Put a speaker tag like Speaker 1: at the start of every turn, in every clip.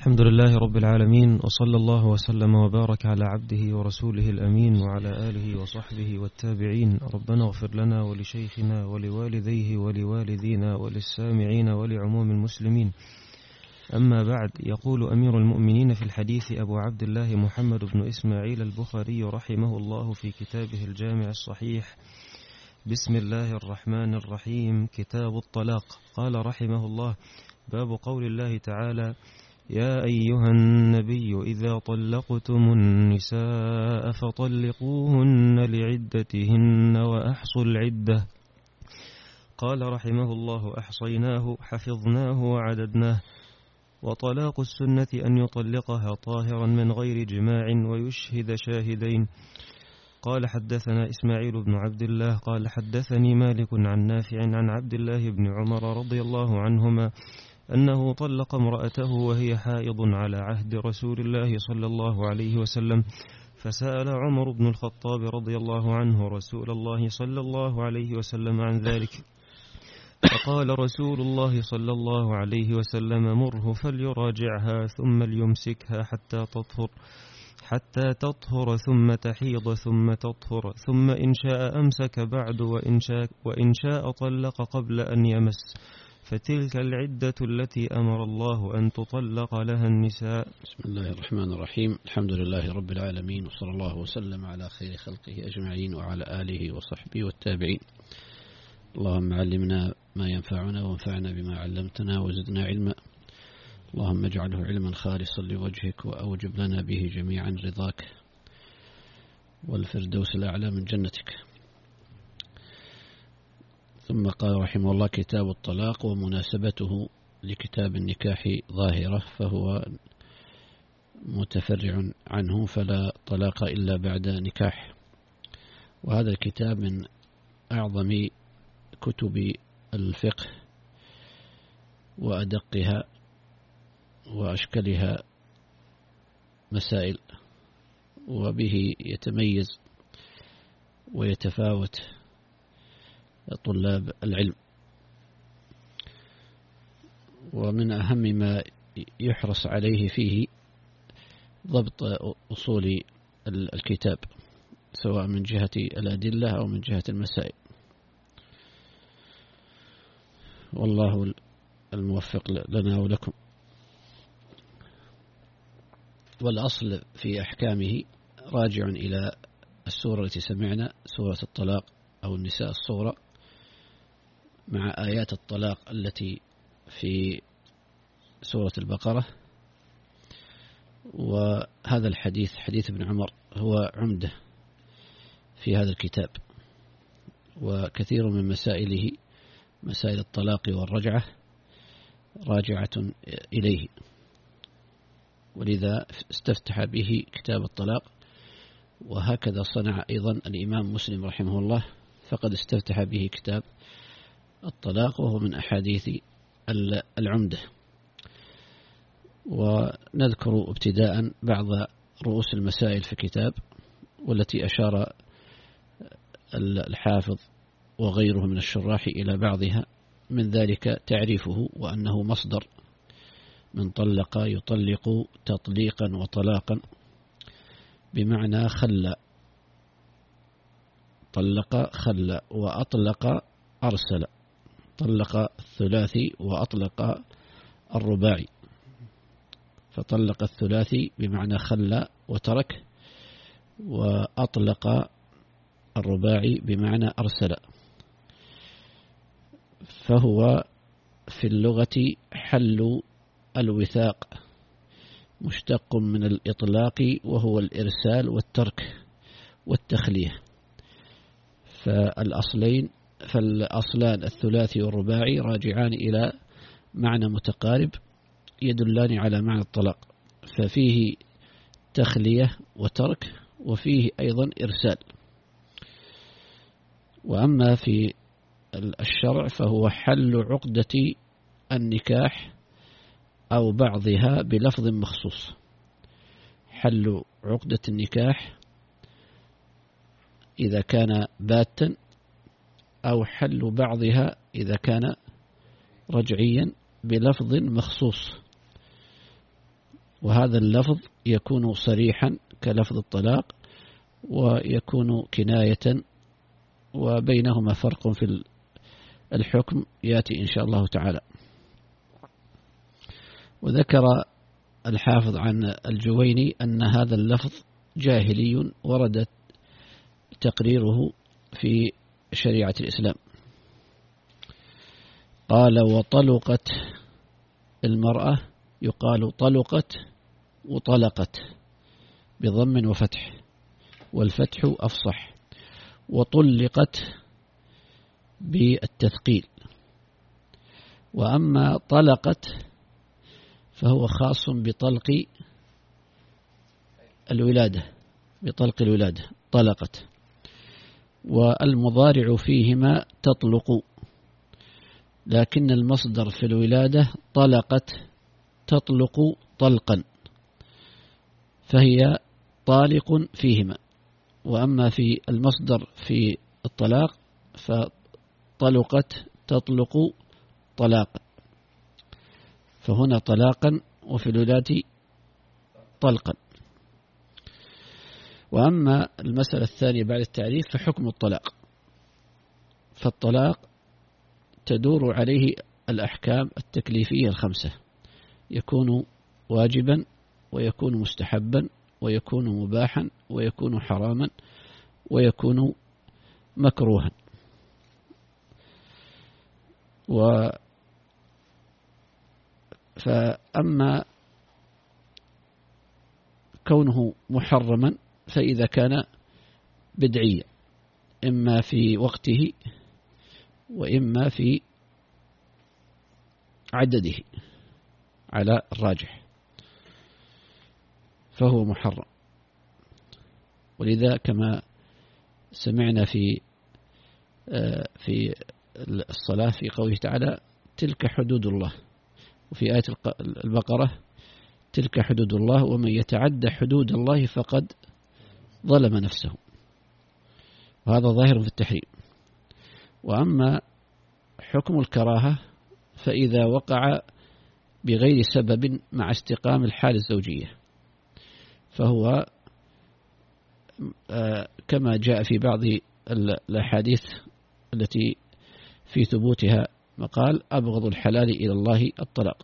Speaker 1: الحمد لله رب العالمين، وصلى الله وسلم وبارك على عبده ورسوله الأمين وعلى آله وصحبه والتابعين. ربنا اغفر لنا ولشيخنا ولوالديه ولوالدينا وللسامعين ولعموم المسلمين. أما بعد، يقول أمير المؤمنين في الحديث أبو عبد الله محمد بن إسماعيل البخاري رحمه الله في كتابه الجامع الصحيح: بسم الله الرحمن الرحيم. كتاب الطلاق. قال رحمه الله: باب قول الله تعالى: يا أيها النبي إذا طلقتم النساء فطلقوهن لعدتهن وأحصوا العدة. قال رحمه الله: أحصيناه حفظناه وعددناه. وطلاق السنة أن يطلقها طاهرا من غير جماع ويشهد شاهدين. قال حدثنا إسماعيل بن عبد الله قال حدثني مالك عن نافع عن عبد الله بن عمر رضي الله عنهما أنه طلق امرأته وهي حائض على عهد رسول الله صلى الله عليه وسلم، فسأل عمر بن الخطاب رضي الله عنه رسول الله صلى الله عليه وسلم عن ذلك، فقال رسول الله صلى الله عليه وسلم: مره فليراجعها ثم ليمسكها حتى تطهر ثم تحيض ثم تطهر، ثم إن شاء أمسك بعد وإن شاء طلق قبل أن يمس، فتلك العدة التي أمر الله أن تطلق لها النساء.
Speaker 2: بسم الله الرحمن الرحيم. الحمد لله رب العالمين، وصلى الله وسلم على خير خلقه أجمعين وعلى آله وصحبه والتابعين. اللهم علمنا ما ينفعنا وانفعنا بما علمتنا وزدنا علما. اللهم اجعله علما خالصا لوجهك وأوجب لنا به جميعا رضاك والفردوس الأعلى من جنتك. ثم قال رحمه الله: كتاب الطلاق. ومناسبته لكتاب النكاح ظاهرة، فهو متفرع عنه، فلا طلاق إلا بعد نكاح. وهذا الكتاب من أعظم كتب الفقه وأدقها وأشكلها مسائل، وبه يتميز ويتفاوت طلاب العلم. ومن أهم ما يحرص عليه فيه ضبط أصول الكتاب، سواء من جهة الأدلة أو من جهة المسائل، والله الموفق لنا ولكم. والأصل في أحكامه راجع إلى السورة التي سمعنا، سورة الطلاق أو النساء الصغرى، مع آيات الطلاق التي في سورة البقرة. وهذا الحديث، حديث ابن عمر، هو عمدة في هذا الكتاب، وكثير من مسائله، مسائل الطلاق والرجعة، راجعة إليه، ولذا استفتح به كتاب الطلاق. وهكذا صنع أيضا الإمام مسلم رحمه الله، فقد استفتح به كتاب الطلاق، وهو من أحاديث العمدة. ونذكر ابتداء بعض رؤوس المسائل في الكتاب، والتي أشار الحافظ وغيره من الشراح إلى بعضها. من ذلك تعريفه، وأنه مصدر من طلق يطلق تطليقا وطلاقا، بمعنى خلى، طلق خلى، وأطلق أرسل، طلق الثلاثي وأطلق الرباعي. فطلق الثلاثي بمعنى خلى وترك، وأطلق الرباعي بمعنى أرسل. فهو في اللغة حل الوثاق، مشتق من الإطلاق، وهو الإرسال والترك والتخلية. فالأصلان الثلاثي والرباعي راجعان إلى معنى متقارب، يدلان على معنى الطلاق، ففيه تخلية وترك، وفيه أيضا إرسال. وأما في الشرع فهو حل عقدة النكاح أو بعضها بلفظ مخصوص. حل عقدة النكاح إذا كان باتا، أو حل بعضها إذا كان رجعيا بلفظ مخصوص. وهذا اللفظ يكون صريحا كلفظ الطلاق، ويكون كناية، وبينهما فرق في الحكم يأتي إن شاء الله تعالى. وذكر الحافظ عن الجويني أن هذا اللفظ جاهلي ورد تقريره في شريعة الإسلام. قال: وطلقت المرأة، يقال طلقت وطلقت بضم وفتح، والفتح أفصح، وطلقت بالتثقيل. وأما طلقت فهو خاص بطلق الولادة، بطلق الولادة طلقت. والمضارع فيهما تطلق، لكن المصدر في الولادة طلقت تطلق طلقا، فهي طالق فيهما. وأما في المصدر في الطلاق فطلقت تطلق طلاقا، فهنا طلاقا وفي الولادة طلقا. وأما المسألة الثانية بعد التعريف فحكم الطلاق، فالطلاق تدور عليه الأحكام التكليفية الخمسة: يكون واجبا، ويكون مستحبا، ويكون مباحا، ويكون حراما، ويكون مكروها. فأما كونه محرما فإذا كان بدعيا، إما في وقته وإما في عدده على الراجح، فهو محرم. ولذا كما سمعنا في الصلاة في قوله تعالى: تلك حدود الله، وفي آية البقرة: تلك حدود الله ومن يتعدى حدود الله فقد ظلم نفسه. وهذا ظاهر في التحريم. وأما حكم الكراهة فإذا وقع بغير سبب مع استقام الحال الزوجية، فهو كما جاء في بعض الأحاديث التي في ثبوتها مقال: أبغض الحلال إلى الله الطلاق.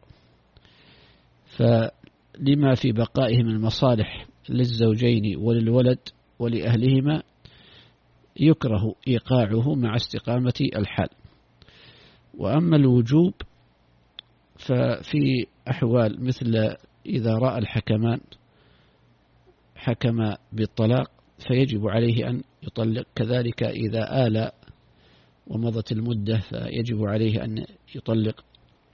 Speaker 2: فلما في بقائه من المصالح للزوجين وللولد ولأهلهما يكره إيقاعه مع استقامة الحال. وأما الوجوب ففي أحوال مثل إذا رأى الحكمان حكم بالطلاق فيجب عليه أن يطلق، كذلك إذا آل ومضت المدة فيجب عليه أن يطلق.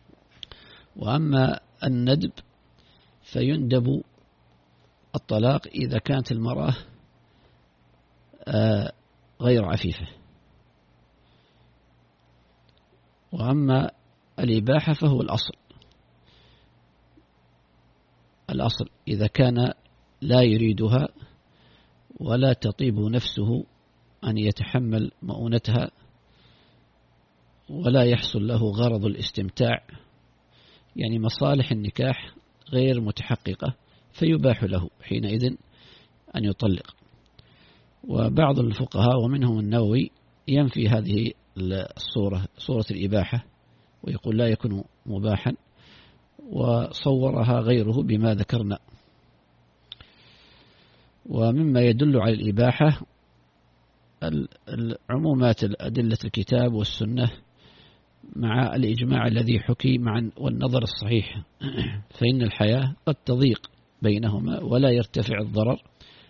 Speaker 2: وأما الندب فيندب الطلاق إذا كانت المرأة غير عفيفة. وأما الإباحة فهو الأصل إذا كان لا يريدها ولا تطيب نفسه أن يتحمل مؤونتها ولا يحصل له غرض الاستمتاع، يعني مصالح النكاح غير متحققة، فيباح له حينئذ أن يطلق. وبعض الفقهاء ومنهم النووي ينفي هذه الصورة، صورة الإباحة، ويقول لا يكون مباحا، وصورها غيره بما ذكرنا. ومما يدل على الإباحة العمومات الأدلة الكتاب والسنة مع الإجماع الذي حكي والنظر الصحيح، فإن الحياة قد تضيق بينهما ولا يرتفع الضرر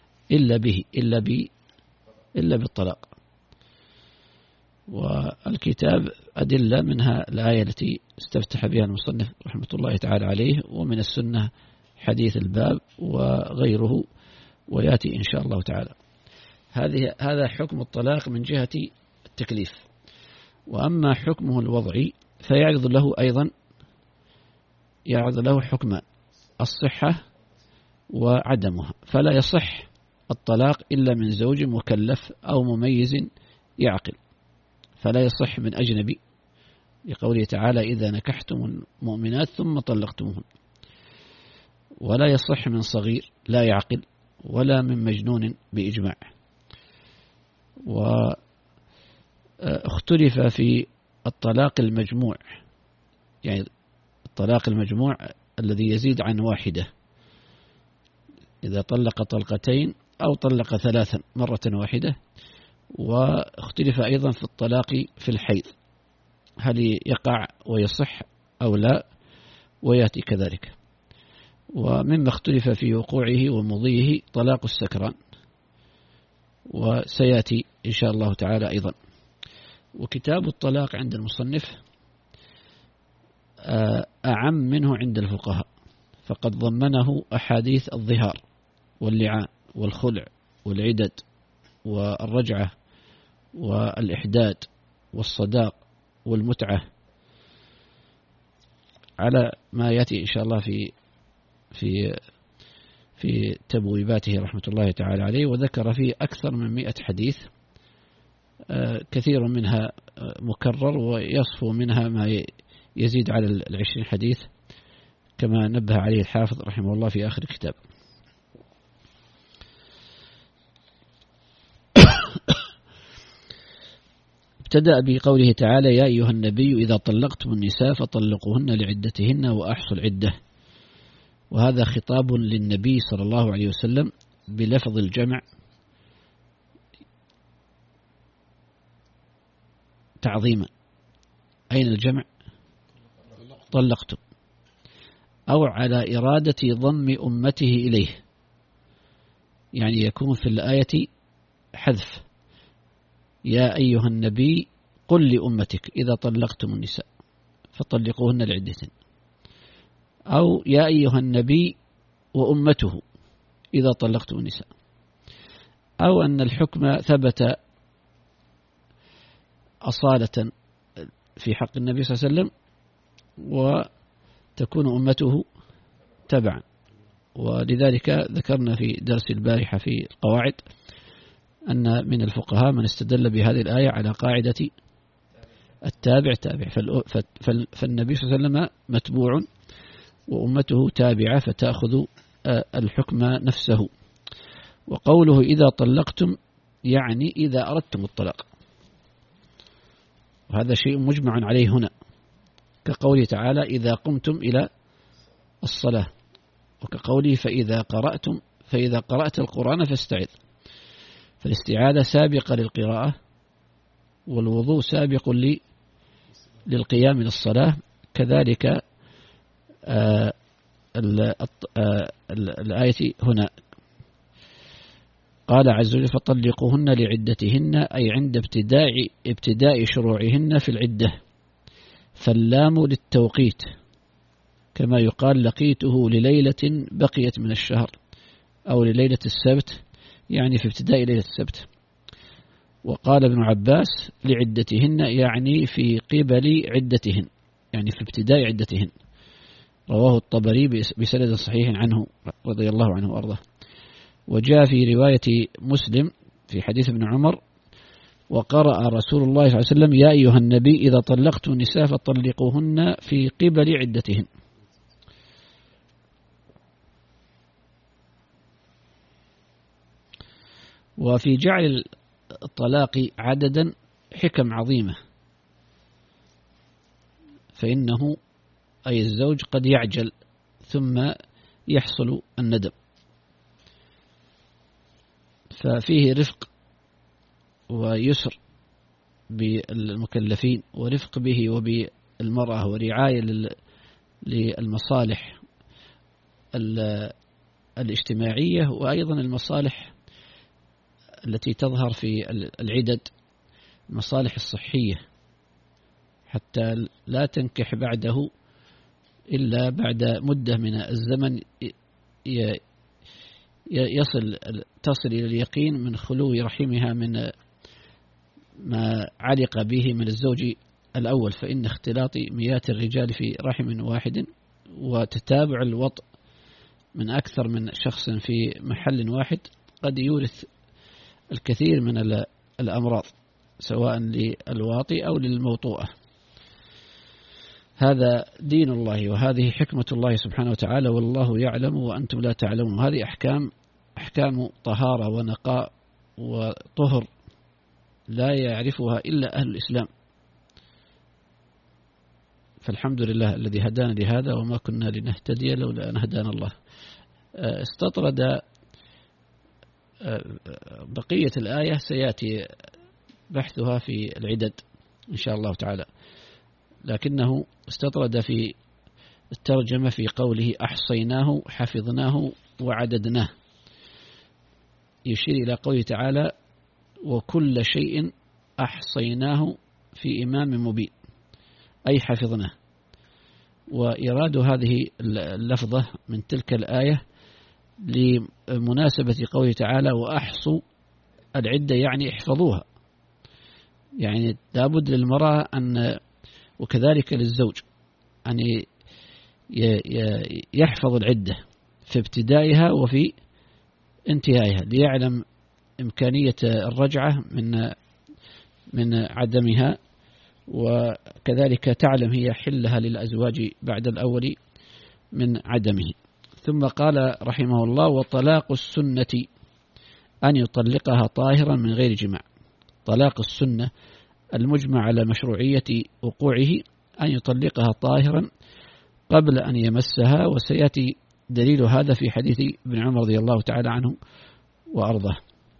Speaker 2: إلا بالطلاق. والكتاب أدلة منها الآية التي استفتح بها المصنف رحمة الله تعالى عليه، ومن السنة حديث الباب وغيره، ويأتي إن شاء الله تعالى. هذا حكم الطلاق من جهة التكليف. وأما حكمه الوضعي فيعرض له حكمان: الصحة وعدمها. فلا يصح الطلاق إلا من زوج مكلف أو مميز يعقل، فلا يصح من أجنبي، لقوله تعالى: إذا نكحتم المؤمنات ثم طلقتموهن. ولا يصح من صغير لا يعقل ولا من مجنون بإجماع. واختلف في الطلاق المجموع، يعني الطلاق المجموع الذي يزيد عن واحدة، إذا طلق طلقتين أو طلق ثلاثا مرة واحدة. واختلف أيضا في الطلاق في الحيض، هل يقع ويصح أو لا، ويأتي كذلك. ومما اختلف في وقوعه ومضيه طلاق السكران، وسيأتي إن شاء الله تعالى أيضا. وكتاب الطلاق عند المصنف أعم منه عند الفقهاء، فقد ضمنه أحاديث الظهار واللعان والخلع والعدد والرجعة والإحداد والصداق والمتعة، على ما يأتي إن شاء الله في تبويباته رحمة الله تعالى عليه. وذكر فيه أكثر من 100 حديث، كثير منها مكرر، ويصفو منها ما يزيد على 20 حديث، كما نبه عليه الحافظ رحمه الله في آخر الكتاب. ابتدأ بقوله تعالى: يا أيها النبي إذا طلقتم النساء فطلقوهن لعدتهن وأحصوا العدة. وهذا خطاب للنبي صلى الله عليه وسلم بلفظ الجمع تعظيما. أين الجمع؟ طلقتم، أو على إرادة ضم أمته إليه، يعني يكون في الآية حذف: يا أيها النبي قل لأمتك إذا طلقتم النساء فطلقوهن لعدتهن، أو يا أيها النبي وأمته إذا طلقتم النساء، أو أن الحكم ثبت أصالة في حق النبي صلى الله عليه وسلم وتكون أمته تبعا. ولذلك ذكرنا في درس البارحة في القواعد أن من الفقهاء من استدل بهذه الآية على قاعدة التابع تابع، فالنبي صلى الله عليه وسلم متبوع وأمته تابعة، فتأخذ الحكم نفسه. وقوله إذا طلقتم يعني إذا أردتم الطلاق، وهذا شيء مجمع عليه هنا، كقوله تعالى: إذا قمتم إلى الصلاة، وكقوله: فإذا قرأت القرآن فاستعذ. فالاستعاذة سابقة للقراءة، والوضوء سابق للقيام للصلاة. كذلك الآية هنا قال عز وجل: فطلقوهن لعدتهن، أي عند ابتداء شروعهن في العدة، فاللام للتوقيت، كما يقال: لقيته لليلة بقيت من الشهر، أو لليلة السبت، يعني في ابتداء ليلة السبت. وقال ابن عباس: لعدتهن يعني في قبل عدتهن، يعني في ابتداء عدتهن. رواه الطبري بسند صحيح عنه رضي الله عنه وأرضاه. وجاء في رواية مسلم في حديث ابن عمر: وقرأ رسول الله صلى الله عليه وسلم: يا أيها النبي إذا طلقتم النساء فطلقوهن في قبل عدتهن. وفي جعل الطلاق عددا حكم عظيمة، فإنه أي الزوج قد يعجل ثم يحصل الندم، ففيه رفق ويسر بالمكلفين، ورفق به وبالمرأة، ورعاية للمصالح الاجتماعية، وأيضا المصالح التي تظهر في العدد، المصالح الصحية، حتى لا تنكح بعده إلا بعد مدة من الزمن تصل إلى اليقين من خلو رحمها من ما علق به من الزوج الأول. فإن اختلاط ميات الرجال في رحم واحد وتتابع الوطء من أكثر من شخص في محل واحد قد يورث الكثير من الأمراض، سواء للواطئ أو للموطوءة. هذا دين الله وهذه حكمة الله سبحانه وتعالى، والله يعلم وأنتم لا تعلمون. هذه أحكام طهارة ونقاء وطهر لا يعرفها إلا أهل الإسلام. فالحمد لله الذي هدانا لهذا وما كنا لنهتدي لولا أن هدانا الله. استطرد بقية الآية سيأتي بحثها في العدد إن شاء الله تعالى، لكنه استطرد في الترجمة في قوله أحصيناه حفظناه وعددناه، يشير إلى قوله تعالى وكل شيء أحصيناه في إمام مبين، أي حفظناه. وإراد هذه اللفظة من تلك الآية لمناسبة قوله تعالى وأحصوا العدة، يعني احفظوها، يعني لابد للمرأة وكذلك للزوج أن يحفظ العدة في ابتدائها وفي انتهائها، ليعلم إمكانية الرجعة من عدمها، وكذلك تعلم هي حلها للأزواج بعد الأول من عدمه. ثم قال رحمه الله وطلاق السنة أن يطلقها طاهرا من غير جماع. طلاق السنة المجمع على مشروعية وقوعه أن يطلقها طاهرا قبل أن يمسها، وسيأتي دليل هذا في حديث ابن عمر رضي الله تعالى عنه وأرضاه.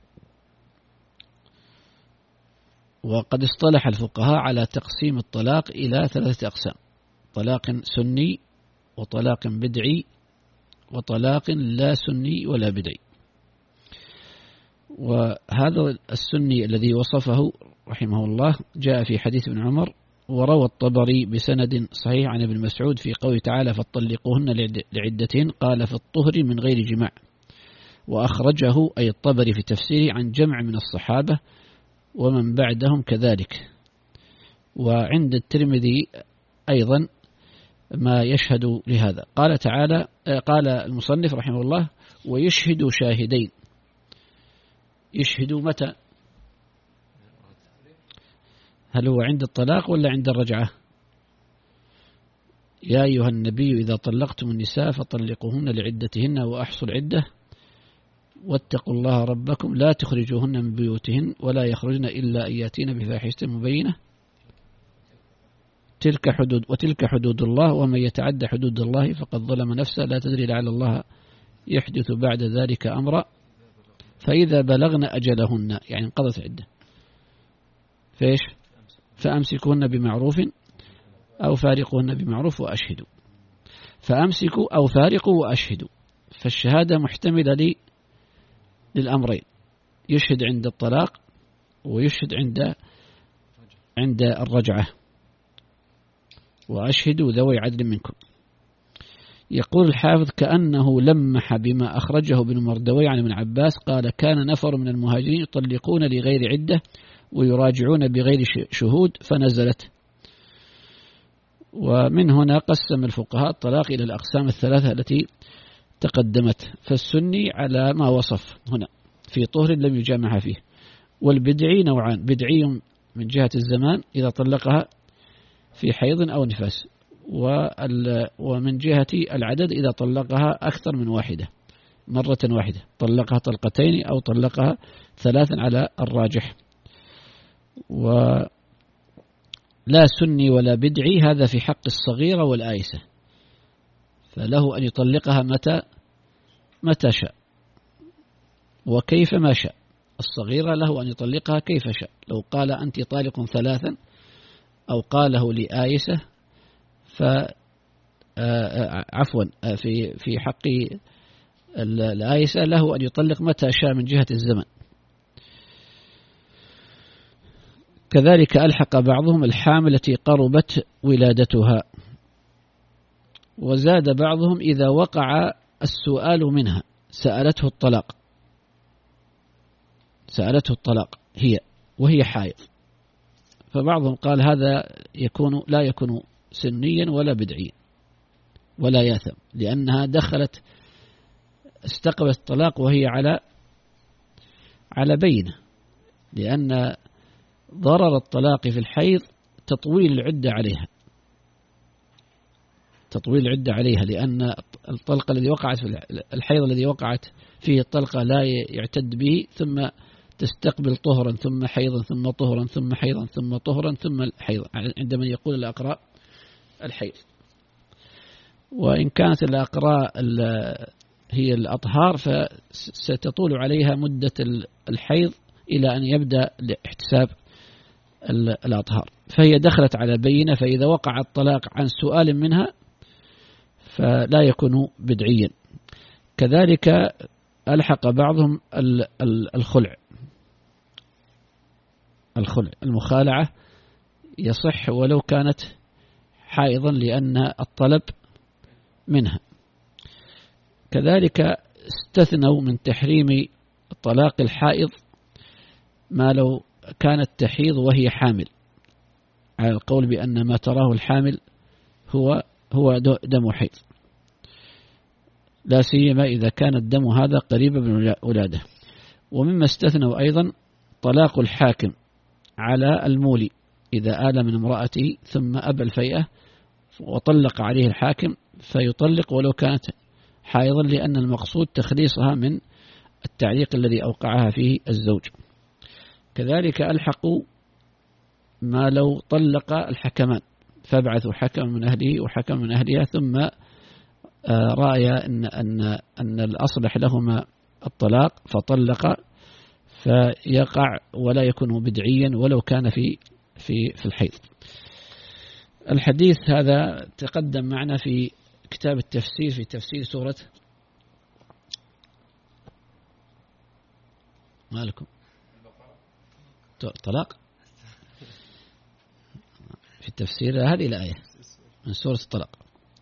Speaker 2: وقد اصطلح الفقهاء على تقسيم الطلاق إلى 3 أقسام: طلاق سني وطلاق بدعي وطلاق لا سني ولا بدعي. وهذا السني الذي وصفه رحمه الله جاء في حديث ابن عمر، وروى الطبري بسند صحيح عن ابن مسعود في قوله تعالى فطلقوهن لعدتهن قال في الطهر من غير جماع. وأخرجه أي الطبري في تفسيره عن جمع من الصحابة ومن بعدهم كذلك. وعند الترمذي أيضا ما يشهد لهذا. قال المصنف رحمه الله ويشهد شاهدين. يشهد متى؟ هل هو عند الطلاق ولا عند الرجعة؟ يا أيها النبي إذا طلقتم النساء فطلقوهن لعدتهن وأحصوا العدة واتقوا الله ربكم لا تخرجوهن من بيوتهن ولا يخرجن إلا أن يأتين بفاحشة مبينة وتلك حدود الله ومن يتعد حدود الله فقد ظلم نفسه لا تدري لعل الله يحدث بعد ذلك أمرا فإذا بلغن أجلهن، يعني انقضت عدة، فإيش؟ فأمسكوهن بمعروف أو فارقوهن بمعروف وأشهدوا. فأمسكوا أو فارقوا وأشهدوا، فالشهادة محتملة للأمرين، يشهد عند الطلاق ويشهد عند الرجعة. وأشهدوا ذوي عدل منكم. يقول الحافظ كأنه لمح بما أخرجه ابن مردوي عن ابن عباس قال كان نفر من المهاجرين يطلقون لغير عدة ويراجعون بغير شهود فنزلت. ومن هنا قسم الفقهاء الطلاق إلى الأقسام الثلاثة التي تقدمت. فالسني على ما وصف هنا في طهر لم يجامع فيه، والبدعي نوعان: بدعي من جهة الزمان إذا طلقها في حيض أو نفاس، ومن جهة العدد إذا طلقها أكثر من واحدة مرة واحدة، طلقها طلقتين أو طلقها 3 على الراجح. ولا سني ولا بدعي هذا في حق الصغيرة والآيسة، فله أن يطلقها متى شاء وكيف ما شاء. الصغيرة له أن يطلقها كيف شاء، لو قال أنت طالق 3 أو قاله لآيسة عفوا في حق الآيسة له أن يطلق متى شاء من جهة الزمن. كذلك ألحق بعضهم الحامل التي قربت ولادتها، وزاد بعضهم إذا وقع السؤال منها سألته الطلاق وهي حائض. فبعضهم قال هذا لا يكون سنيا ولا بدعيا ولا ياثم، لأنها استقبلت الطلاق وهي على بينة، لأن ضرر الطلاق في الحيض تطويل العدة عليها، تطويل العدة عليها، لأن الطلقة الذي وقعت في الحيض الذي وقعت فيه الطلقة لا يعتد به، ثم تستقبل طهرا ثم حيضا ثم طهرا ثم حيضا ثم طهرا ثم الحيض، عندما يقول الأقراء الحيض. وإن كانت الأقراء هي الأطهار فستطول عليها مدة الحيض إلى أن يبدأ احتساب الأطهار، فهي دخلت على بينة، فإذا وقع الطلاق عن سؤال منها فلا يكون بدعيا. كذلك ألحق بعضهم الخلع، المخالعة يصح ولو كانت حائضا لأن الطلب منها. كذلك استثنوا من تحريم طلاق الحائض ما لو كانت تحيض وهي حامل، على القول بأن ما تراه الحامل هو دم حيض، لا سيما إذا كان الدم هذا قريبا من ولادة. ومما استثنوا أيضا طلاق الحاكم على المولي، إذا آل من امرأته ثم أبى الفيئة وطلق عليه الحاكم فيطلق ولو كانت حائضا، لأن المقصود تخليصها من التعليق الذي أوقعها فيه الزوج. كذلك ألحقوا ما لو طلق الحكمان، فابعثوا حكما من أهله وحكما من أهلها، ثم رأي أن الأصلح لهما الطلاق فطلق، فيقع ولا يكون بدعيا ولو كان في الحيض. الحديث هذا تقدم معنا في كتاب التفسير، في تفسير سورة مالكم طلاق، في التفسير هذه الآية من سورة الطلاق.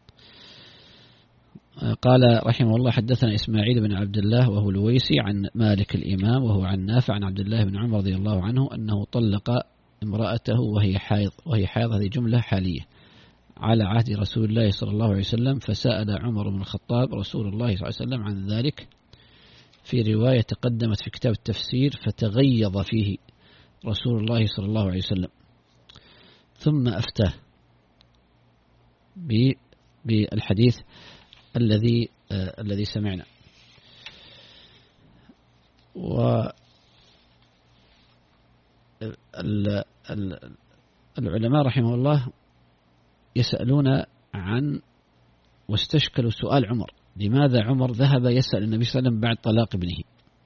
Speaker 2: قال رحمه الله: حدثنا إسماعيل بن عبد الله وهو الويسي عن مالك الإمام وهو عن نافع عن عبد الله بن عمر رضي الله عنه أنه طلق امرأته وهي حائض، هذه جملة حالية، على عهد رسول الله صلى الله عليه وسلم، فسأل عمر بن الخطاب رسول الله صلى الله عليه وسلم عن ذلك. في رواية تقدمت في كتاب التفسير: فتغيظ فيه رسول الله صلى الله عليه وسلم، ثم أفتاه بالحديث الذي سمعنا. والعلماء رحمه الله يسألون عن واستشكلوا سؤال عمر: لماذا عمر ذهب يسأل النبي صلى الله عليه وسلم بعد طلاق ابنه؟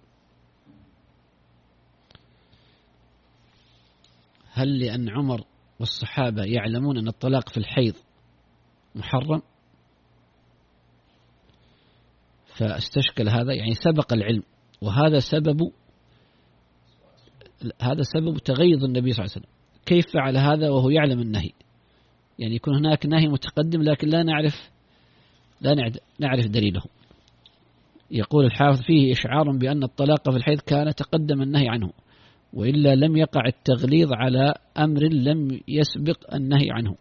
Speaker 2: هل لأن عمر والصحابة يعلمون أن الطلاق في الحيض محرم فاستشكل هذا؟ يعني سبق العلم، وهذا سبب تغيظ النبي صلى الله عليه وسلم. كيف فعل هذا وهو يعلم النهي؟ يعني يكون هناك نهي متقدم لكن لا نعرف دليله. يقول الحافظ: فيه إشعار بأن الطلاق في الحيض كان تقدم النهي عنه، وإلا لم يقع التغليظ على أمر لم يسبق النهي عنه.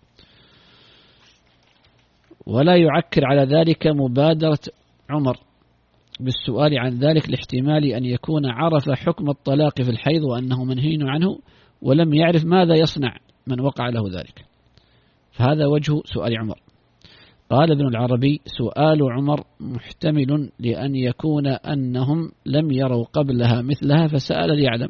Speaker 2: ولا يعكر على ذلك مبادرة عمر بالسؤال عن ذلك لاحتمال أن يكون عرف حكم الطلاق في الحيض وأنه منهي عنه، ولم يعرف ماذا يصنع من وقع له ذلك. فهذا وجه سؤال عمر. قال ابن العربي: سؤال عمر محتمل لأن يكون أنهم لم يروا قبلها مثلها فسأل ليعلم،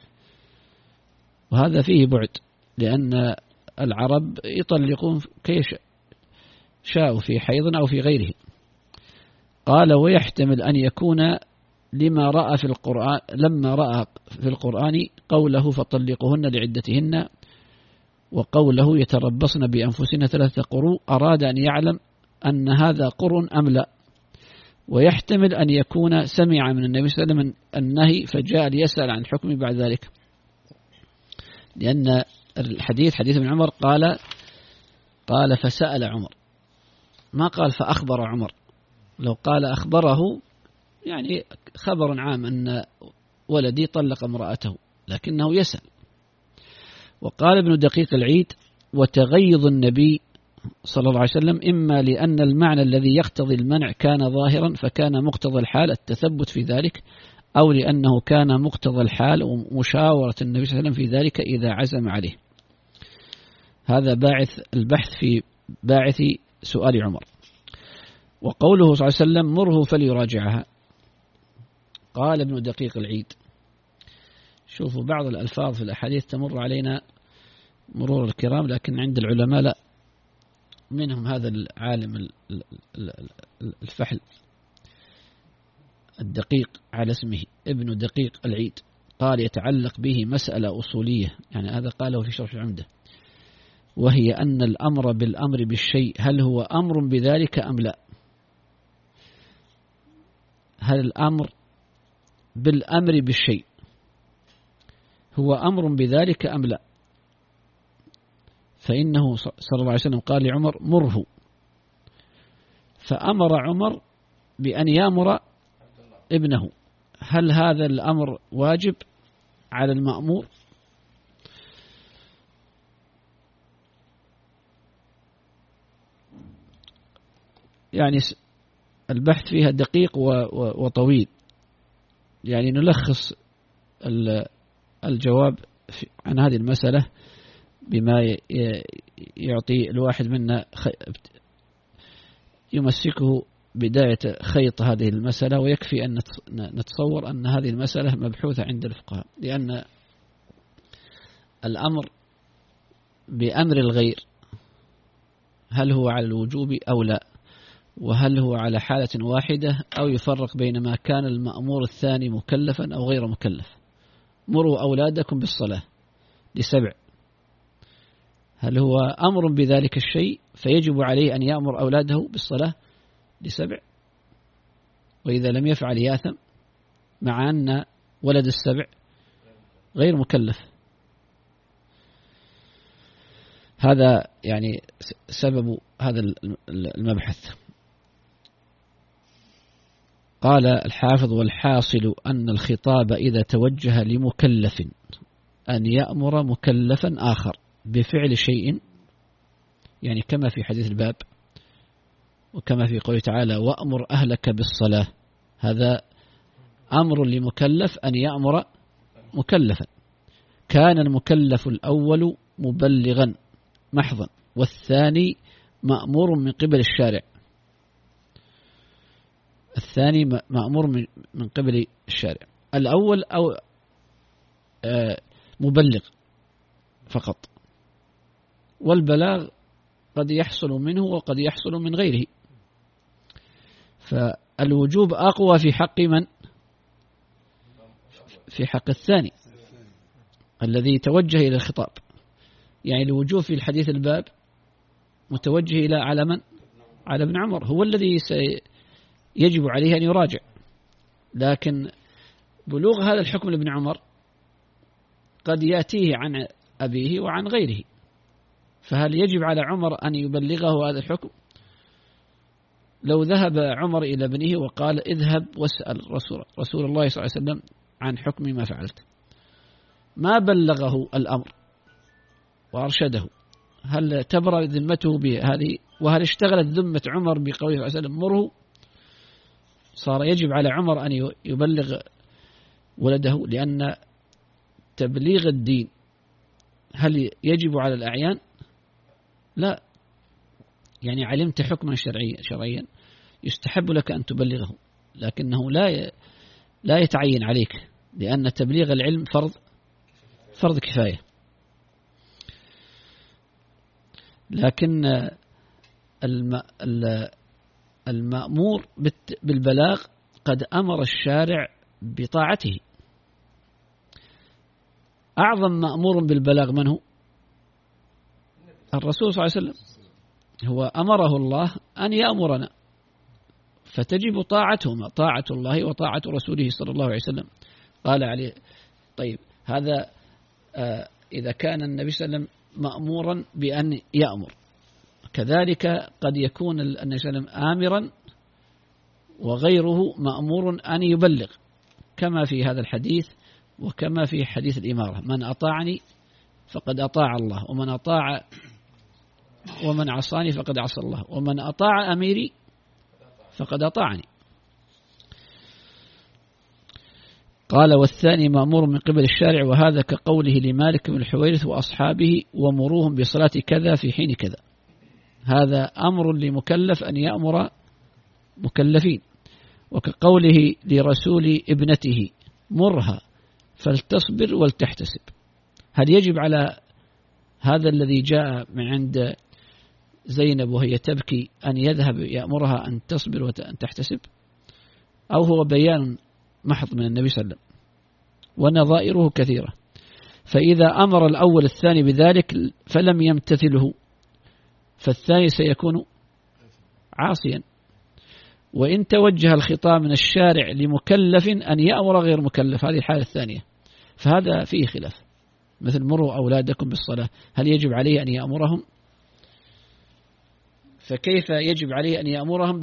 Speaker 2: وهذا فيه بعد، لأن العرب يطلقون كيف شاءوا في حيض أو في غيره. قال: ويحتمل أن يكون لما رأى في القرآن، لما رأى في القرآن قوله فطلقوهن لعدتهن وقوله يتربصن بأنفسهن 3 قروء، أراد أن يعلم أن هذا قرء أم لا. ويحتمل أن يكون سمع من النبي صلى الله عليه وسلم النهي فجاء ليسأل عن حكمه بعد ذلك، لأن الحديث حديث ابن عمر قال فسأل عمر، ما قال فأخبر عمر. لو قال أخبره يعني خبر عام أن ولدي طلق امرأته، لكنه يسأل. وقال ابن دقيق العيد: وتغيظ النبي صلى الله عليه وسلم إما لأن المعنى الذي يقتضي المنع كان ظاهرا فكان مقتضى الحال التثبت في ذلك، أو لأنه كان مقتضى الحال ومشاورة النبي صلى الله عليه وسلم في ذلك إذا عزم عليه. هذا البحث في باعث سؤال عمر. وقوله صلى الله عليه وسلم مره فليراجعها، قال ابن دقيق العيد. شوفوا بعض الألفاظ في الأحاديث تمر علينا مرور الكرام، لكن عند العلماء لا. منهم هذا العالم الفحل الدقيق على اسمه ابن دقيق العيد، قال يتعلق به مسألة أصولية، يعني هذا قاله في شرح العمدة، وهي أن الأمر بالأمر بالشيء هل هو أمر بذلك أم لا؟ هل الأمر بالأمر بالشيء هو أمر بذلك أم لا؟ فإنه صلى الله عليه وسلم قال لعمر مره، فأمر عمر بأن يأمر ابنه. هل هذا الأمر واجب على المأمور؟ يعني البحث فيها دقيق وطويل، يعني نلخص الجواب عن هذه المسألة بما يعطي الواحد منا يمسكه بداية خيط هذه المسألة، ويكفي أن نتصور أن هذه المسألة مبحوثة عند الفقهاء، لأن الأمر بأمر الغير هل هو على الوجوب أو لا، وهل هو على حالة واحدة أو يفرق بين ما كان المأمور الثاني مكلفا أو غير مكلف. مروا أولادكم بالصلاة ل7، هل هو أمر بذلك الشيء فيجب عليه أن يأمر أولاده بالصلاة ل7، وإذا لم يفعل ياثم، مع أن ولد ال7 غير مكلف. هذا يعني سبب هذا المبحث. قال الحافظ والحاصل أن الخطاب إذا توجه لمكلف أن يأمر مكلفا آخر بفعل شيء، يعني كما في حديث الباب وكما في قوله تعالى وأمر أهلك بالصلاة، هذا أمر لمكلف أن يأمر مكلفا. كان المكلف الأول مبلغا محضا، والثاني مأمور من قبل الشارع. الثاني مأمور من قبل الشارع، الأول أو مبلغ فقط، والبلاغ قد يحصل منه وقد يحصل من غيره. فالوجوب أقوى في حق من؟ في حق الثاني الذي توجه إلى الخطاب. يعني الوجوب في الحديث الباب متوجه إلى على من؟ على ابن عمر، هو الذي يجب عليه أن يراجع. لكن بلوغ هذا الحكم لابن عمر قد يأتيه عن أبيه وعن غيره، فهل يجب على عمر أن يبلغه هذا الحكم؟ لو ذهب عمر إلى ابنه وقال اذهب واسأل رسول الله صلى الله عليه وسلم عن حكم ما فعلت، ما بلغه الأمر وأرشده، هل تبرأ ذمته بهذه؟ وهل اشتغلت ذمة عمر بقوله صلى الله عليه وسلم مره؟ صار يجب على عمر أن يبلغ ولده، لأن تبليغ الدين هل يجب على الأعيان؟ لا، يعني علمت حكما شرعيا يستحب لك أن تبلغه، لكنه لا يتعين عليك، لأن تبليغ العلم فرض كفاية. لكن المأمور بالبلاغ قد أمر الشارع بطاعته. أعظم مأمور بالبلاغ من هو؟ الرسول صلى الله عليه وسلم، هو أمره الله أن يأمرنا، فتجب طاعتهما، طاعة الله وطاعة رسوله صلى الله عليه وسلم. قال عليه طيب هذا إذا كان النبي صلى الله عليه وسلم مأمورا بأن يأمر، كذلك قد يكون النبي صلى الله عليه وسلم آمرا وغيره مأمور أن يبلغ، كما في هذا الحديث وكما في حديث الإمارة: من أطاعني فقد أطاع الله، ومن عصاني فقد عصى الله، ومن أطاع أميري فقد أطاعني. قال والثاني مأمور من قبل الشارع، وهذا كقوله لمالك بن الحويرث وأصحابه: ومروهم بصلاة كذا في حين كذا. هذا أمر لمكلف أن يأمر مكلفين، وكقوله لرسول ابنته مرها فلتصبر ولتحتسب. هل يجب على هذا الذي جاء من عند زينب وهي تبكي أن يذهب يأمرها أن تصبر وأن تحتسب، أو هو بيان محض من النبي صلى الله عليه وسلم؟ ونظائره كثيرة. فإذا أمر الأول الثاني بذلك فلم يمتثله فالثاني سيكون عاصيا. وإن توجه الخطاب من الشارع لمكلف أن يأمر غير مكلف، هذه الحالة الثانية، فهذا فيه خلاف. مثل مروا أولادكم بالصلاة، هل يجب عليه أن يأمرهم؟ فكيف يجب عليه أن يأمرهم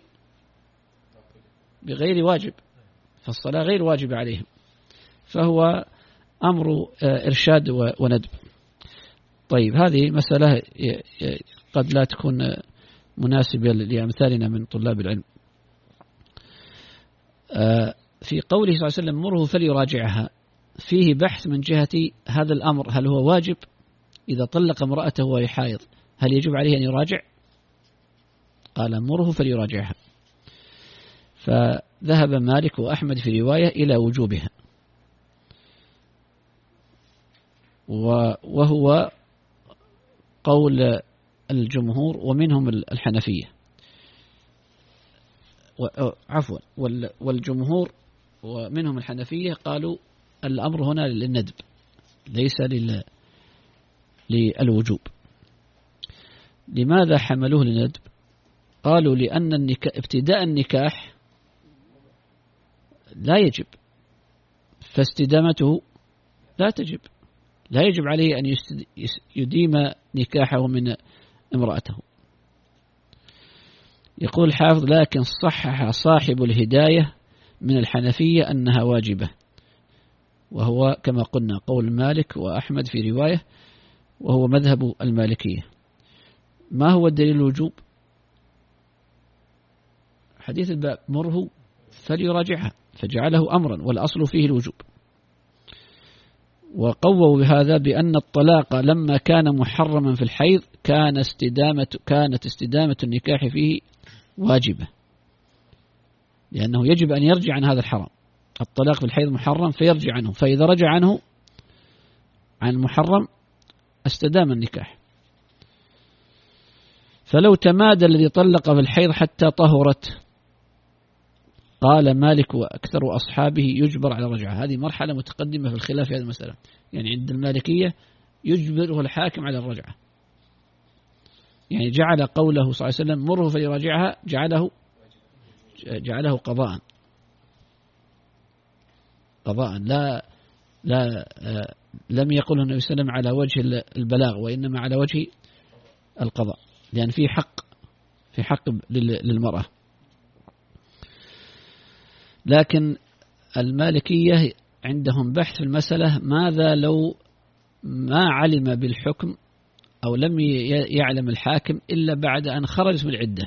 Speaker 2: بغير واجب؟ فالصلاة غير واجب عليهم، فهو أمر إرشاد وندب. طيب، هذه مسألة قد لا تكون مناسبة لأمثالنا من طلاب العلم. في قوله صلى الله عليه وسلم مره فليراجعها، فيه بحث من جهة هذا الأمر، هل هو واجب؟ إذا طلق امرأته وهي حائض هل يجب عليه أن يراجع؟ قال مره فليراجعها، فذهب مالك وأحمد في رواية إلى وجوبها، وهو قول الجمهور ومنهم الحنفية، والجمهور ومنهم الحنفية قالوا الأمر هنا للندب ليس للوجوب. لماذا حملوه للندب؟ قالوا لأن ابتداء النكاح لا يجب، فاستدامته لا تجب، لا يجب عليه أن يديم نكاحه من امرأته. يقول الحافظ لكن صحح صاحب الهداية من الحنفية أنها واجبة، وهو كما قلنا قول مالك وأحمد في رواية، وهو مذهب المالكية. ما هو الدليل الوجوب؟ حديث الباب مره فليراجعها، فجعله أمرا والأصل فيه الوجوب. وقووا بهذا بأن الطلاق لما كان محرما في الحيض كانت استدامة النكاح فيه واجبة، لأنه يجب أن يرجع عن هذا الحرام. الطلاق في الحيض محرم فيرجع عنه، فإذا رجع عنه عن المحرم استدام النكاح. فلو تمادى الذي طلق في الحيض حتى طهرت، قال مالك وأكثر أصحابه يجبر على الرجعة. هذه مرحلة متقدمة في الخلاف في هذه المسألة، يعني عند المالكية يجبره الحاكم على الرجعة، يعني جعل قوله صلى الله عليه وسلم مره فليراجعها جعله قضاء لم يقله النبي صلى الله عليه وسلم على وجه البلاغ، وإنما على وجه القضاء، لأن في حق للمرأة. لكن المالكية عندهم بحث في المسألة، ماذا لو ما علم بالحكم أو لم يعلم الحاكم إلا بعد أن خرجت من العدة؟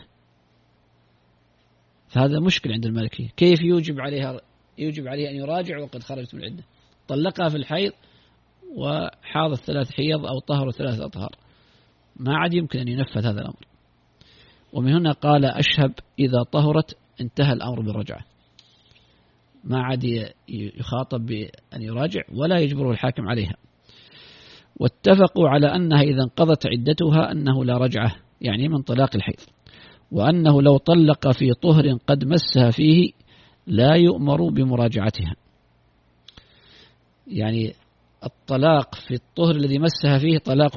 Speaker 2: فهذا مشكل عند المالكية. كيف يوجب عليه أن يراجع وقد خرجت من العدة؟ طلقها في الحيض وحاضت 3 حيض أو طهر 3 أطهار، ما عاد يمكن أن ينفذ هذا الأمر. ومن هنا قال أشهب إذا طهرت انتهى الأمر بالرجعة، ما عاد يخاطب بأن يراجع ولا يجبره الحاكم عليها. واتفقوا على أنها إذا انقضت عدتها أنه لا رجعة، يعني من طلاق الحيض، وأنه لو طلق في طهر قد مسها فيه لا يؤمر بمراجعتها. يعني الطلاق في الطهر الذي مسها فيه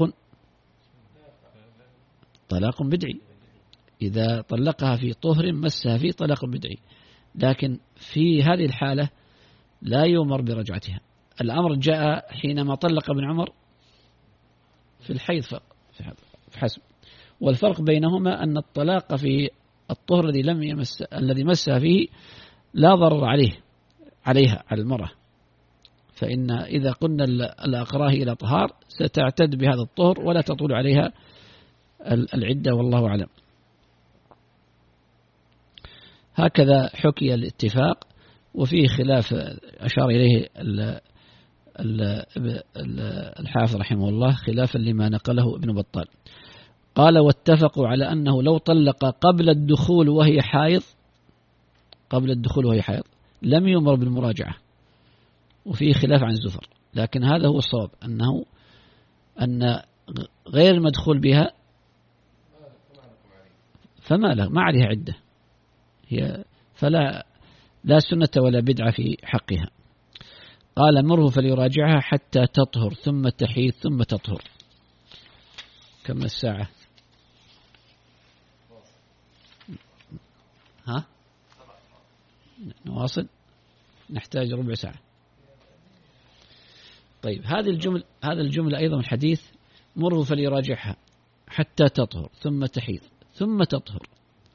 Speaker 2: طلاق بدعي، إذا طلقها في طهر مسها فيه طلاق بدعي، لكن في هذه الحالة لا يؤمر برجعتها. الأمر جاء حينما طلق ابن عمر في الحيض فحسب. والفرق بينهما أن الطلاق في الطهر الذي مسها فيه لا ضرر عليها على المرأة، فإن إذا قلنا الأقراه إلى طهار ستعتد بهذا الطهر ولا تطول عليها العدة، والله أعلم. هكذا حكي الاتفاق، وفيه خلاف أشار إليه الحافظ رحمه الله خلافا لما نقله ابن بطال. قال واتفقوا على أنه لو طلق قبل الدخول وهي حائض لم يؤمر بالمراجعة، وفيه خلاف عن زفر، لكن هذا هو الصواب، أن غير المدخول بها فما له ما عليها عدة، هي لا سنة ولا بدعة في حقها. قال مره فليراجعها حتى تطهر ثم تحيض ثم تطهر. كم الساعة؟ ها؟ نواصل، نحتاج ربع ساعة. طيب هذا الجملة أيضا من الحديث مره فليراجعها حتى تطهر ثم تحيض ثم تطهر،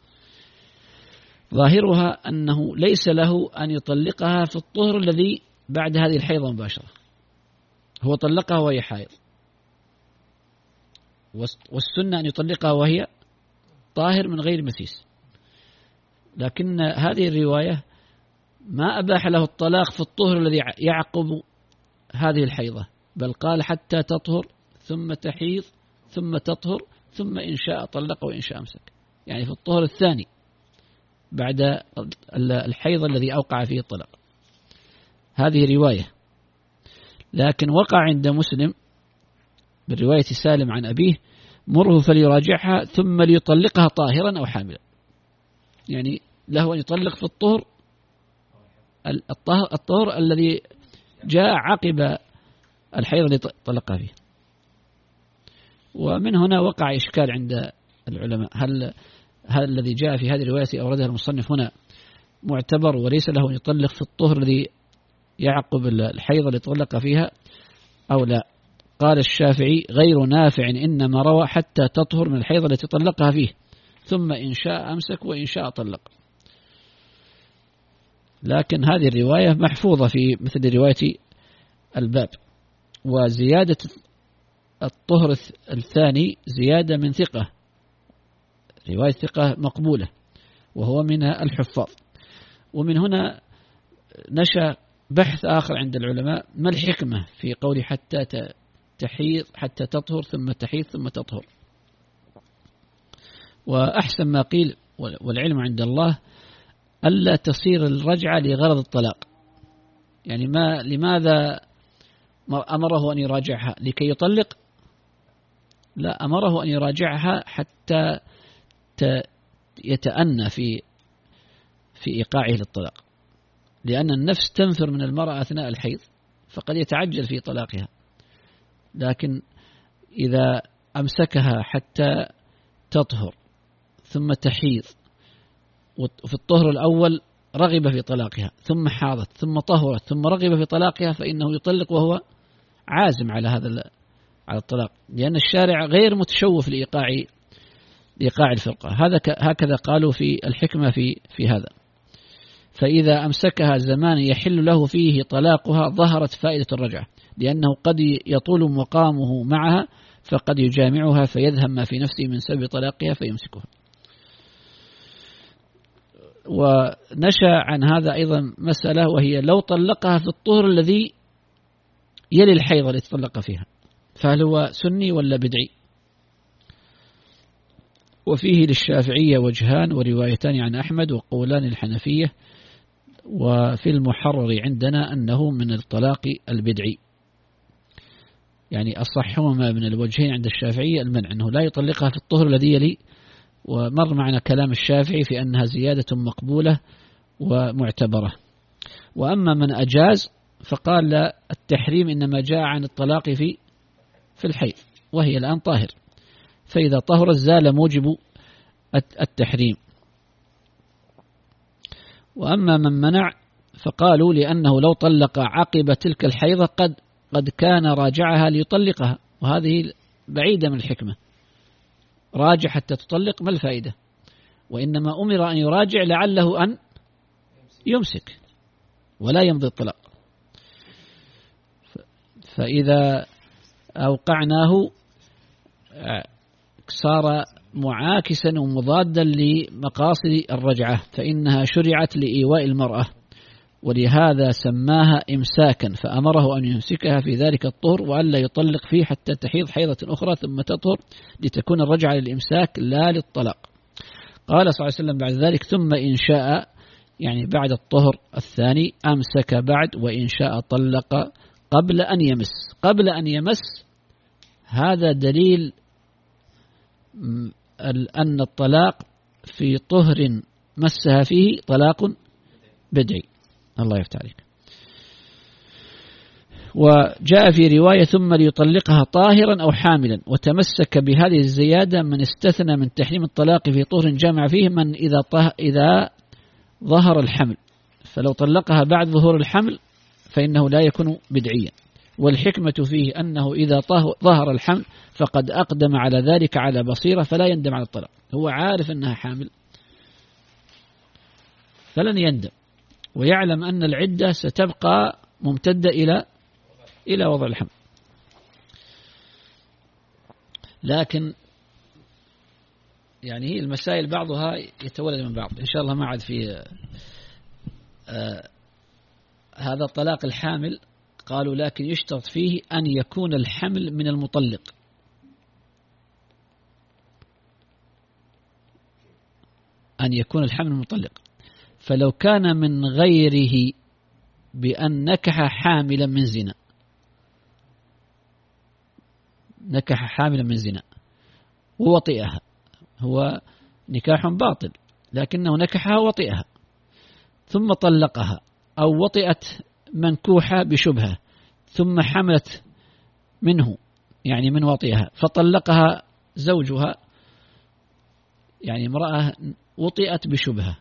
Speaker 2: ظاهرها أنه ليس له أن يطلقها في الطهر الذي بعد هذه الحيضة مباشرة، هو طلقها وهي حائض، والسنة أن يطلقها وهي طاهر من غير مسيس، لكن هذه الرواية ما أباح له الطلاق في الطهر الذي يعقب هذه الحيضة، بل قال حتى تطهر ثم تحيض ثم تطهر ثم إن شاء طلق وإن شاء أمسك، يعني في الطهر الثاني بعد الحيض الذي أوقع فيه الطلاق. هذه رواية، لكن وقع عند مسلم بالرواية سالم عن أبيه مره فليراجعها ثم ليطلقها طاهرا أو حاملا، يعني له أن يطلق في الطهر الذي جاء عقب الحيض الذي طلقها فيه. ومن هنا وقع إشكال عند العلماء، هل الذي جاء في هذه الرواية أوردها المصنف هنا معتبر وليس له أن يطلق في الطهر الذي يعقب الحيض التي طلق فيها أو لا؟ قال الشافعي غير نافع، إنما روى حتى تطهر من الحيض التي طلقها فيه ثم إن شاء أمسك وإن شاء طلق، لكن هذه الرواية محفوظة في مثل رواية الباب. وزيادة الطهر الثاني زيادة من ثقة، رواية ثقة مقبولة وهو من الحفاظ. ومن هنا نشأ بحث آخر عند العلماء، ما الحكمة في قول حتى تطهر ثم تحيض ثم تطهر؟ وأحسن ما قيل والعلم عند الله ألا تصير الرجعة لغرض الطلاق، يعني لماذا أمره أن يراجعها لكي يطلق؟ لا، أمره أن يراجعها حتى يتأنى في إيقاعه للطلاق، لأن النفس تنفر من المرأة أثناء الحيض فقد يتعجل في طلاقها، لكن إذا أمسكها حتى تطهر ثم تحيض وفي الطهر الأول رغب في طلاقها ثم حاضت ثم طهرت ثم رغب في طلاقها فإنه يطلق وهو عازم على الطلاق، لأن الشارع غير متشوف لإيقاع الفرقة. هكذا قالوا في الحكمة في هذا. فإذا أمسكها زمان يحل له فيه طلاقها ظهرت فائدة الرجعة، لأنه قد يطول مقامه معها فقد يجامعها فيذهب ما في نفسه من سبب طلاقها فيمسكها. ونشأ عن هذا أيضا مسألة، وهي لو طلقها في الطهر الذي يلي الحيض التي طلق فيها، فهل هو سني ولا بدعي؟ وفيه للشافعية وجهان وروايتان عن أحمد وقولان الحنفية، وفي المحرر عندنا أنه من الطلاق البدعي، يعني أصحهما من الوجهين عند الشافعية المنع، أنه لا يطلقها في الطهر الذي يلي، ومر معنا كلام الشافعي في أنها زيادة مقبولة ومعتبرة. وأما من أجاز فقال لا، التحريم إنما جاء عن الطلاق في الحيض وهي الآن طاهر، فإذا طهرت زال موجب التحريم. وأما من منع فقالوا لأنه لو طلق عقب تلك الحيضة قد كان راجعها ليطلقها، وهذه بعيدة من الحكمة، راجع حتى تطلق ما الفائدة، وإنما أمر أن يراجع لعله أن يمسك ولا يمضي الطلاق. فإذا أوقعناه صار معاكسا ومضادا لمقاصد الرجعة، فإنها شرعت لإيواء المرأة ولهذا سماها إمساكا، فأمره أن يمسكها في ذلك الطهر وألا يطلق فيه حتى تحيض حيضة أخرى ثم تطهر، لتكون الرجعة للإمساك لا للطلاق. قال صلى الله عليه وسلم بعد ذلك: ثم إن شاء، يعني بعد الطهر الثاني، أمسك بعد، وإن شاء طلق قبل أن يمس. قبل أن يمس هذا دليل أن الطلاق في طهر مسها فيه طلاق بدعي. الله يفتح عليك. وجاء في رواية: ثم ليطلقها طاهرا أو حاملا. وتمسك بهذه الزيادة من استثنى من تحريم الطلاق في طهر جامع فيه من إذا ظهر الحمل، فلو طلقها بعد ظهور الحمل فإنه لا يكون بدعيا. والحكمة فيه أنه إذا ظهر الحمل فقد أقدم على ذلك على بصيرة فلا يندم على الطلاق. هو عارف أنها حامل فلن يندم، ويعلم أن العدة ستبقى ممتدة إلى وضع الحمل. لكن يعني هي المسائل بعضها يتولد من بعض. إن شاء الله ما عاد في هذا الطلاق الحامل. قالوا لكن يشترط فيه أن يكون الحمل من المطلق. أن يكون الحمل المطلق. فلو كان من غيره بأن نكح حاملا من زنا، نكح حاملا من زنا ووطئها، هو نكاح باطل لكنه نكحها ووطئها، ثم طلقها، أو وطئت منكوحة بشبهة ثم حملت منه، يعني من وطئها، فطلقها زوجها، يعني امرأة وطئت بشبهة،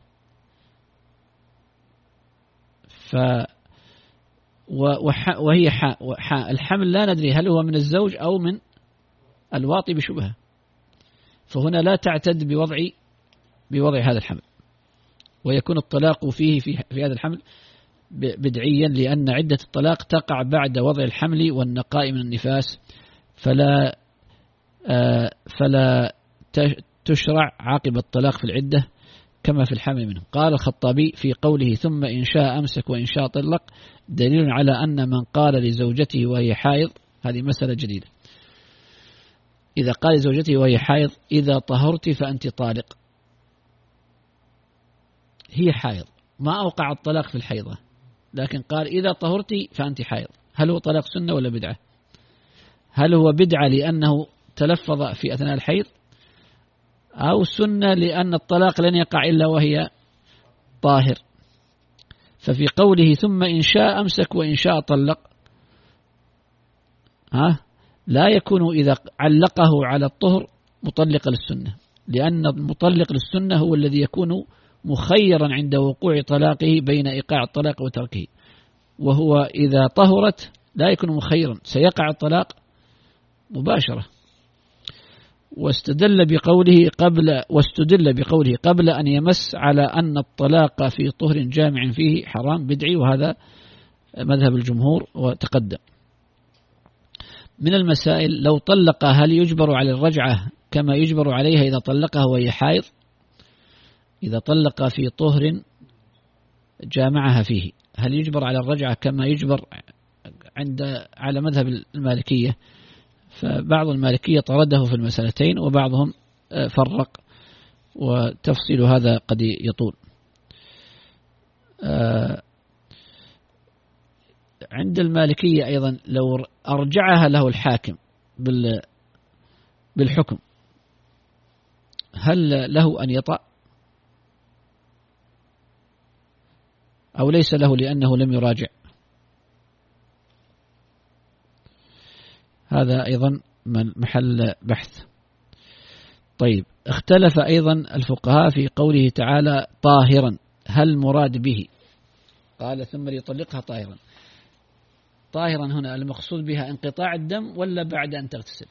Speaker 2: وهي الحمل لا ندري هل هو من الزوج أو من الواطي بشبهة، فهنا لا تعتد بوضع هذا الحمل، ويكون الطلاق فيه في هذا الحمل بدعيا، لأن عدة الطلاق تقع بعد وضع الحمل والنقاء من النفاس، فلا تشرع عاقب الطلاق في العدة كما في الحمل منه. قال الخطابي في قوله: ثم إن شاء أمسك وإن شاء طلق، دليل على أن من قال لزوجته وهي حائض، هذه مسألة جديدة، إذا قال لزوجته وهي حائض: إذا طهرت فأنت طالق، هي حائض ما أوقع الطلاق في الحيضة، لكن قال: إذا طهرت فأنت حائض. هل هو طلاق سنة ولا بدعة؟ هل هو بدعة لأنه تلفظ في أثناء الحيض، أو سنة لأن الطلاق لن يقع إلا وهي طاهر؟ ففي قوله: ثم إن شاء أمسك وإن شاء طلق، لا يكون إذا علقه على الطهر مطلق للسنة، لأن المطلق للسنة هو الذي يكون مخيرا عند وقوع طلاقه بين إيقاع الطلاق وتركه، وهو إذا طهرت لا يكون مخيرا، سيقع الطلاق مباشرة. واستدل بقوله قبل أن يمس على أن الطلاق في طهر جامع فيه حرام بدعي، وهذا مذهب الجمهور وتقدم. من المسائل: لو طلق هل يجبر على الرجعة كما يجبر عليها إذا طلقها وهي حائض؟ إذا طلق في طهر جامعها فيه هل يجبر على الرجعة كما يجبر على مذهب المالكية؟ فبعض المالكية طرده في المسألتين، وبعضهم فرق، وتفصيل هذا قد يطول. عند المالكية أيضا لو أرجعها له الحاكم بالحكم هل له أن يطأ أو ليس له لأنه لم يراجع؟ هذا أيضا محل بحث. طيب، اختلف أيضا الفقهاء في قوله تعالى طاهرا، هل مراد به؟ قال: ثم ليطلقها طاهرا. طاهرا هنا المقصود بها انقطاع الدم ولا بعد أن تغتسل؟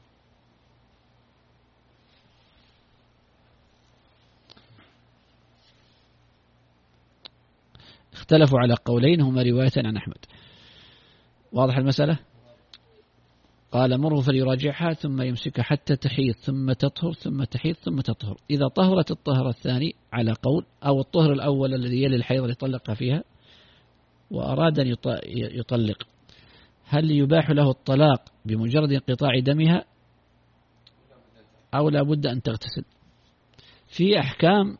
Speaker 2: اختلفوا على قولين هما رواية عن أحمد. واضح المسألة؟ قال: مره فليراجعها ثم يمسك حتى تحيض ثم تطهر ثم تحيض ثم تطهر، إذا طهرت الطهر الثاني على قول، أو الطهر الأول الذي يلي الحيض اللي طلقها فيها وأراد أن يطلق، هل يباح له الطلاق بمجرد انقطاع دمها أو لا بد أن تغتسل؟ في أحكام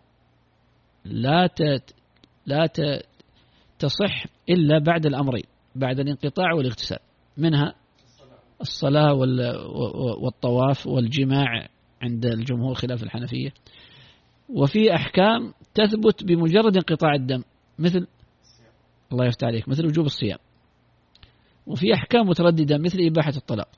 Speaker 2: لا تصح إلا بعد الأمرين، بعد الانقطاع والاغتسال، منها الصلاة والطواف والجماع عند الجمهور خلاف الحنفية. وفي أحكام تثبت بمجرد انقطاع الدم، مثل الله يفتح عليك، مثل وجوب الصيام. وفي أحكام مترددة مثل إباحة الطلاق.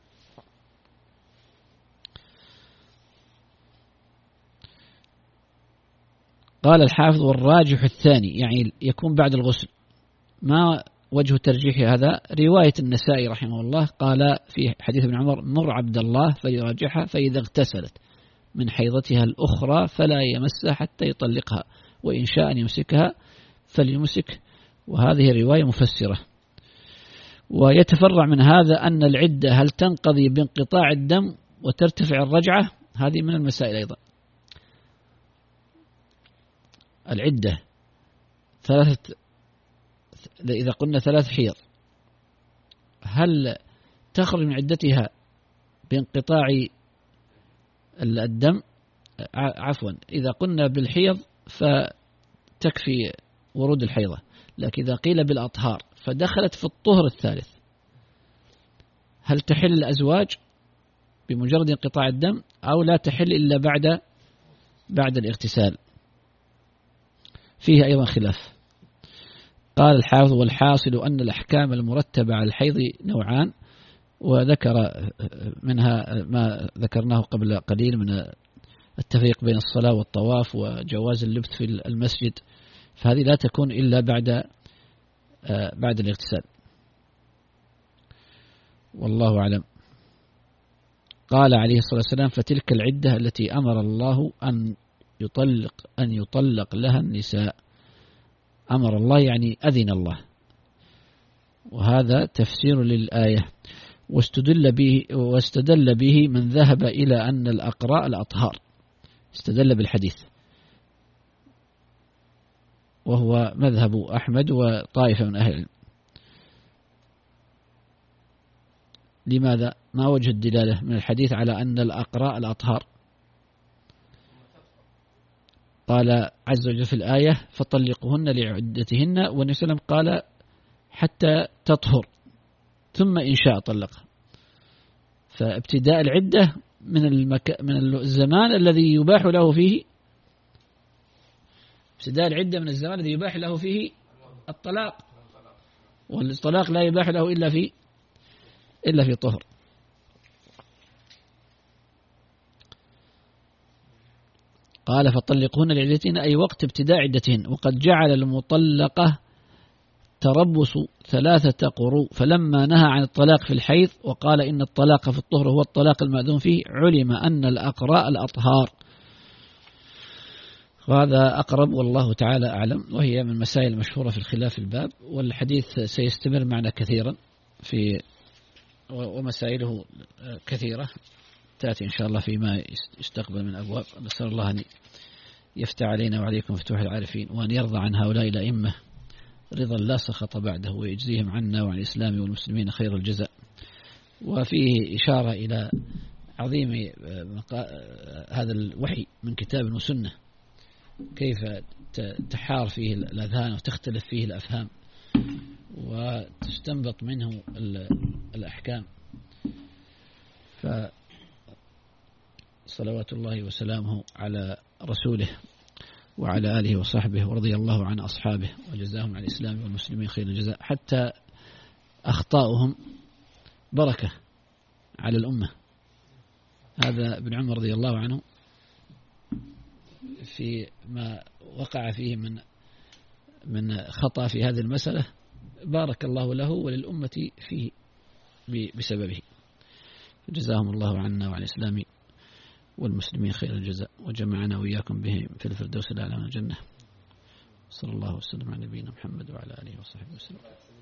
Speaker 2: قال الحافظ: والراجح الثاني، يعني يكون بعد الغسل. ما وجه ترجيح هذا؟ رواية النسائي رحمه الله قال في حديث ابن عمر: مر عبد الله فليراجعها، فإذا اغتسلت من حيضتها الأخرى فلا يمسها حتى يطلقها، وإن شاء أن يمسكها فليمسك. وهذه رواية مفسرة. ويتفرع من هذا أن العدة هل تنقضي بانقطاع الدم وترتفع الرجعة؟ هذه من المسائل أيضا. العدة إذا قلنا 3 حيض، هل تخرج من عدتها بانقطاع الدم؟ عفوا، إذا قلنا بالحيض فتكفي ورود الحيضة، لكن إذا قيل بالأطهار فدخلت في الطهر الثالث، هل تحل الأزواج بمجرد انقطاع الدم أو لا تحل إلا بعد الاغتسال؟ فيه أيضا خلاف. قال الحافظ: والحاصل أن الأحكام المرتبة على الحيض نوعان، وذكر منها ما ذكرناه قبل قليل من التفريق بين الصلاة والطواف وجواز اللبث في المسجد، فهذه لا تكون إلا بعد الاغتسال، والله أعلم. قال عليه الصلاة والسلام: فتلك العدة التي أمر الله أن يطلق لها النساء. أمر الله يعني أذن الله، وهذا تفسير للآية. واستدل به من ذهب إلى أن الأقراء الأطهار، استدل بالحديث، وهو مذهب أحمد وطائفة من أهل العلم. لماذا؟ ما وجه الدلالة من الحديث على أن الأقراء الأطهار؟ قال عز وجل في الآية: فطلقوهن لعدتهن، والنبي صلى الله عليه وسلم قال: حتى تطهر، ثم إن شاء طلقها. فابتداء العدة من الزمان الذي يباح له فيه، ابتداء العدة من الزمان الذي يباح له فيه الطلاق، والطلاق لا يباح له إلا في طهر. قال: فطلقهن لعدتهن، أي وقت ابتداء عدتهن. وقد جعل المطلقة تربص 3 قروء، فلما نهى عن الطلاق في الحيض وقال إن الطلاق في الطهر هو الطلاق المأذون فيه، علم أن الأقراء الأطهار. وهذا أقرب والله تعالى أعلم، وهي من المسائل المشهورة في الخلاف الباب، والحديث سيستمر معنا كثيرا ومسائله كثيرة تأتي إن شاء الله فيما يستقبل من أبواب. نسأل الله أن يفتح علينا وعليكم فتوح العارفين، وأن يرضى عن هؤلاء الأئمة رضا لا سخط بعده، ويجزيهم عنا وعن الإسلام والمسلمين خير الجزاء. وفيه إشارة إلى عظيم هذا الوحي من كتاب وسنة، كيف تحار فيه الأذهان وتختلف فيه الأفهام وتستنبط منه الأحكام. فصلوات الله وسلامه على رسوله وعلى آله وصحبه، ورضي الله عن أصحابه وجزاهم عن الإسلام والمسلمين خير الجزاء. حتى أخطاؤهم بركة على الأمة. هذا ابن عمر رضي الله عنه في ما وقع فيه من خطأ في هذه المسألة، بارك الله له وللأمة فيه بسببه، جزاهم الله عنا وعن الإسلام والمسلمين خير الجزاء، وجمعنا وإياكم بهم في الفردوس الأعلى من الجنة. صلى الله وسلم على نبينا محمد وعلى آله وصحبه وسلم.